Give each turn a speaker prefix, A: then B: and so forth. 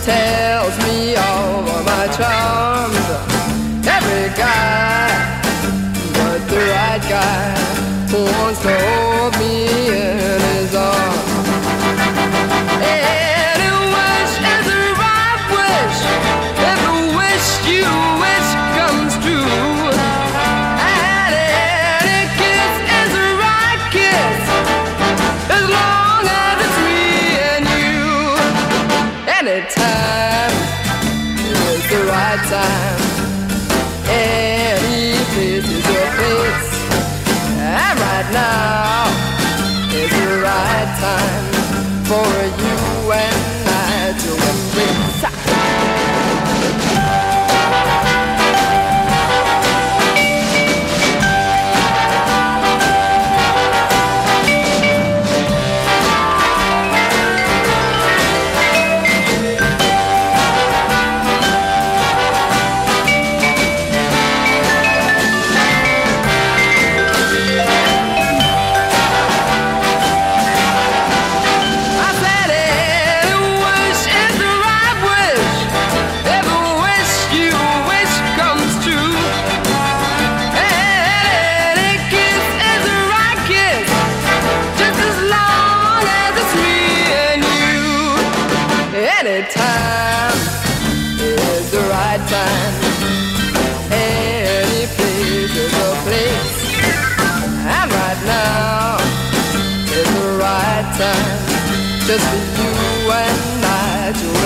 A: tells me all of my charms. Every guy but the right guy who wants to hold me in his arms. Any wish is the right wish. Every wish you wish comes true. And any kiss is the right kiss, as long as it's me and you. Anytime is the right time. Any place is your place. And right now is the right time for you and I to embrace. Anytime is the right time. Any place is a place. And right now is the right time, just for you and I to